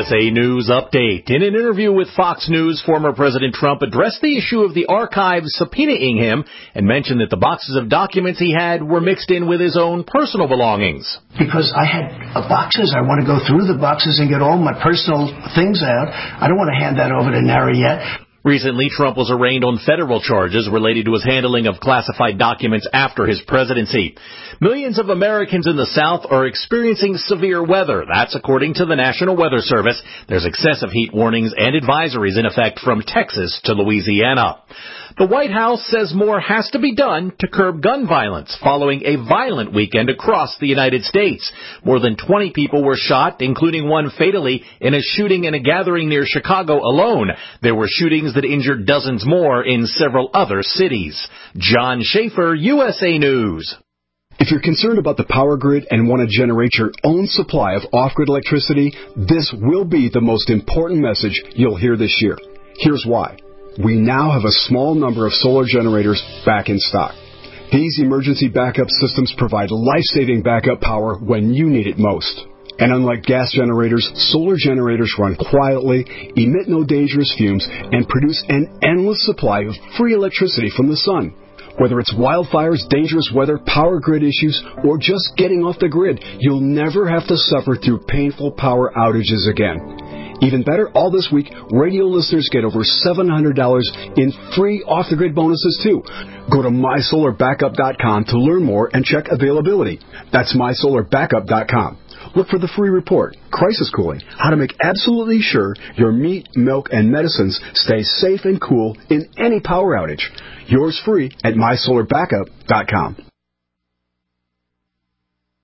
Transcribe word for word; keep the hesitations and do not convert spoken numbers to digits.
S A News Update. In an interview with Fox News, former President Trump addressed the issue of the archives subpoenaing him and mentioned that the boxes of documents he had were mixed in with his own personal belongings. Because I had uh, boxes, I want to go through the boxes and get all my personal things out. I don't want to hand that over to NARA yet. Recently, Trump was arraigned on federal charges related to his handling of classified documents after his presidency. Millions of Americans in the South are experiencing severe weather. That's according to the National Weather Service. There's excessive heat warnings and advisories in effect from Texas to Louisiana. The White House says more has to be done to curb gun violence following a violent weekend across the United States. More than twenty people were shot, including one fatally, in a shooting in a gathering near Chicago alone. There were shootings that injured dozens more in several other cities. John Schaefer, U S A News. If you're concerned about the power grid and want to generate your own supply of off-grid electricity, this will be the most important message you'll hear this year. Here's why. We now have a small number of solar generators back in stock. These emergency backup systems provide life-saving backup power when you need it most. And unlike gas generators, solar generators run quietly, emit no dangerous fumes, and produce an endless supply of free electricity from the sun. Whether it's wildfires, dangerous weather, power grid issues, or just getting off the grid, you'll never have to suffer through painful power outages again. Even better, all this week, radio listeners get over seven hundred dollars in free off-the-grid bonuses, too. Go to my solar backup dot com to learn more and check availability. That's my solar backup dot com. Look for the free report, Crisis Cooling, how to make absolutely sure your meat, milk, and medicines stay safe and cool in any power outage. Yours free at my solar backup dot com.